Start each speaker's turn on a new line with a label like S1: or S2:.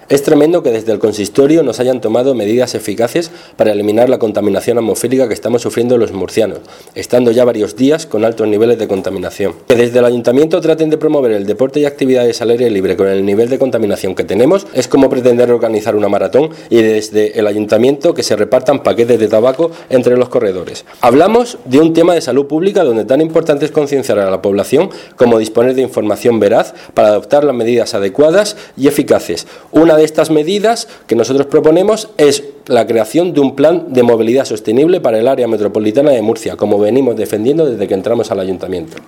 S1: Es tremendo que desde el consistorio nos hayan tomado medidas eficaces para eliminar la contaminación atmosférica que estamos sufriendo los murcianos, estando ya varios días con altos niveles de contaminación. Que desde el ayuntamiento traten de promover el deporte y actividades al aire libre con el nivel de contaminación que tenemos es como pretender organizar una maratón y desde el ayuntamiento que se repartan paquetes de tabaco entre los corredores. Hablamos de un tema de salud pública donde tan importante es concienciar a la población como disponer de información veraz para adoptar las medidas adecuadas y eficaces. Una de estas medidas que nosotros proponemos es la creación de un plan de movilidad sostenible para el área metropolitana de Murcia, como venimos defendiendo desde que entramos al ayuntamiento.